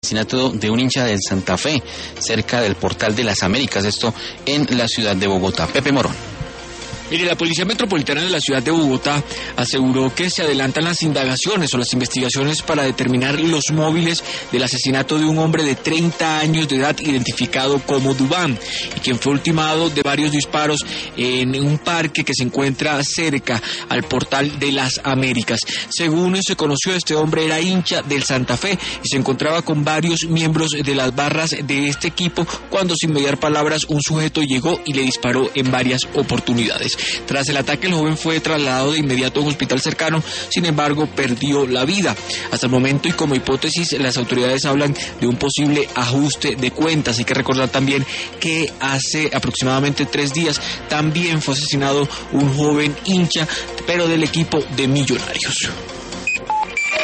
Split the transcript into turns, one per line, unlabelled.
asesinato de un hincha del Santa Fe, cerca del Portal de las Américas, esto en la ciudad de Bogotá. Pepe Morón.
Mire, la Policía Metropolitana de la ciudad de Bogotá aseguró que se adelantan las indagaciones o las investigaciones para determinar los móviles del asesinato de un hombre de 30 años de edad identificado como Duván y quien fue ultimado de varios disparos en un parque que se encuentra cerca al Portal de las Américas. Según se conoció, este hombre era hincha del Santa Fe y se encontraba con varios miembros de las barras de este equipo cuando, sin mediar palabras, un sujeto llegó y le disparó en varias oportunidades. Tras el ataque, el joven fue trasladado de inmediato a un hospital cercano, sin embargo, perdió la vida. Hasta el momento, y como hipótesis, las autoridades hablan de un posible ajuste de cuentas. Hay que recordar también que hace aproximadamente 3 días también fue asesinado un joven hincha, pero del equipo de Millonarios.